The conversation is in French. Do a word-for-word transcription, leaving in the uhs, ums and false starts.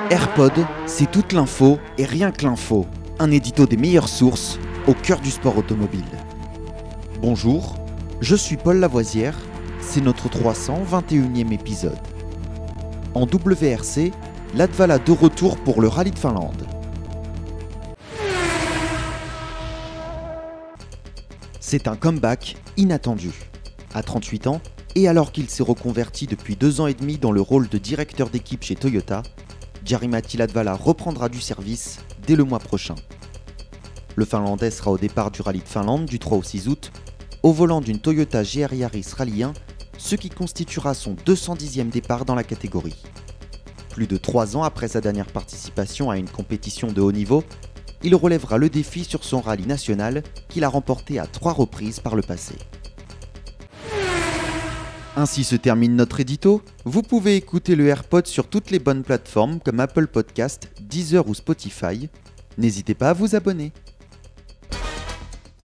AirPod, c'est toute l'info et rien que l'info. Un édito des meilleures sources au cœur du sport automobile. Bonjour, je suis Paul Lavoisière, c'est notre trois cent vingt et unième épisode. En W R C, Latvala de retour pour le Rallye de Finlande. C'est un comeback inattendu. À trente-huit ans, et alors qu'il s'est reconverti depuis deux ans et demi dans le rôle de directeur d'équipe chez Toyota, Jari-Matti Latvala reprendra du service dès le mois prochain. Le Finlandais sera au départ du Rallye de Finlande du trois au six août, au volant d'une Toyota G R Yaris Rallye un, ce qui constituera son deux cent dixième départ dans la catégorie. Plus de trois ans après sa dernière participation à une compétition de haut niveau, il relèvera le défi sur son rallye national qu'il a remporté à trois reprises par le passé. Ainsi se termine notre édito. Vous pouvez écouter le AirPod sur toutes les bonnes plateformes comme Apple Podcast, Deezer ou Spotify. N'hésitez pas à vous abonner.